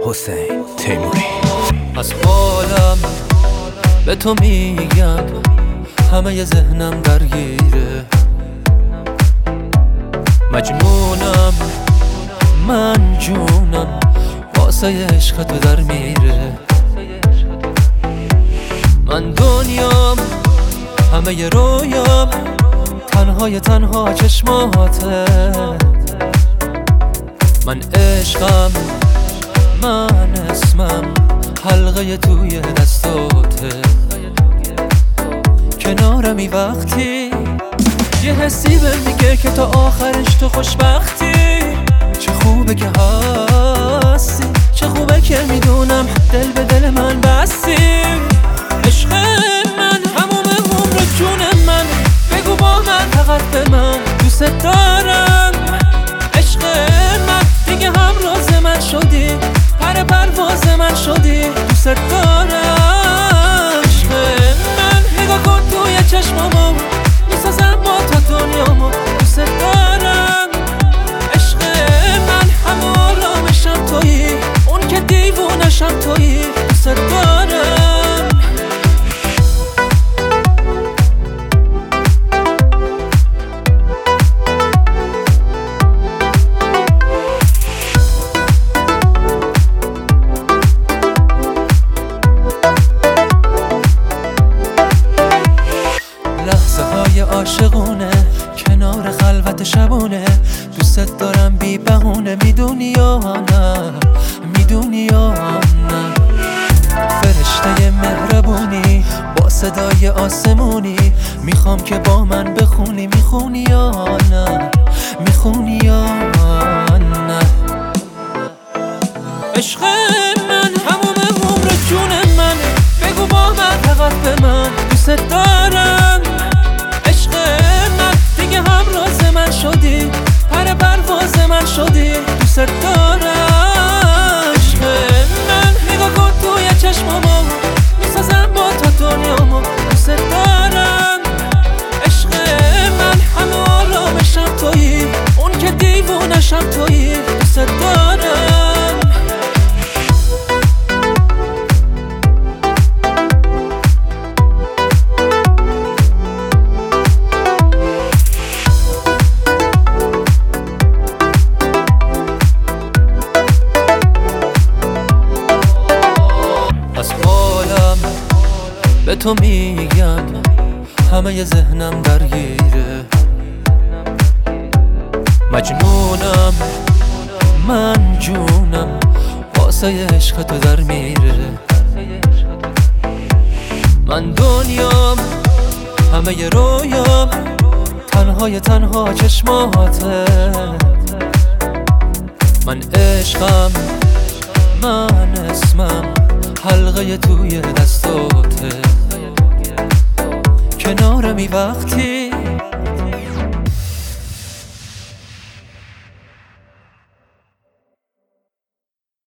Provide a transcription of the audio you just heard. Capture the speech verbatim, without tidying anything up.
حسین تیموری. از حالم به تو میگم، همه ی ذهنم درگیره، مجنونم من جونم، واسه عشق تو در میره. من دنیام همه ی رویام، تنهای تنها چشماته. من عشقم، من اسمم، حلقه توی دستاته. کنارمی وقتی یه حسی به میگه که تا آخرش تو خوشبختی. چه خوبه که هستی، چه خوبه که میدونم دل به دل من بستی. عشق من، هموم عمر جون من، بگو با من، فقط به من دوست دارم. عشق من دیگه همراز من شدی، پر پرواز من شدی، دوست دارم. عشق من، نگاه کن توی چشمامو، میسازم با تو دنیامو، دوست دارم. عشق من، همه آرامشم تویی، اون که دیوونشم تویی، دوست دارم. لحظه های عاشقونه کنار خلوت شبونه، دوست دارم بی بهونه، میدونی یا نه، میدونی یا نه. فرشته مهربونی با صدای آسمونی، میخوام که با من بخونی، میخونی یا نه، میخونی یا نه. عشق من، هموم عمر جون من، بگو با من، فقط به من دوست دارم. عشق من دیگه همراز من شدی، پر پرواز من شدی، دوست دارم. عشق من، نگاه کن توی چشمامو، میسازم با تو دنیامو، دوست دارم. عشق من، همه آرامشم تویی، اون که دیوونشم تویی، دوست دارم. از حالم به تو میگم، همه ی ذهنم درگیره، مجنونم من جونم، واسه عشق تو در میره. من دنیام همه ی رویام، تنهای تنها چشماته. من عشقم، من اسمم، حلقه توی دستاته. کنارمی وقتی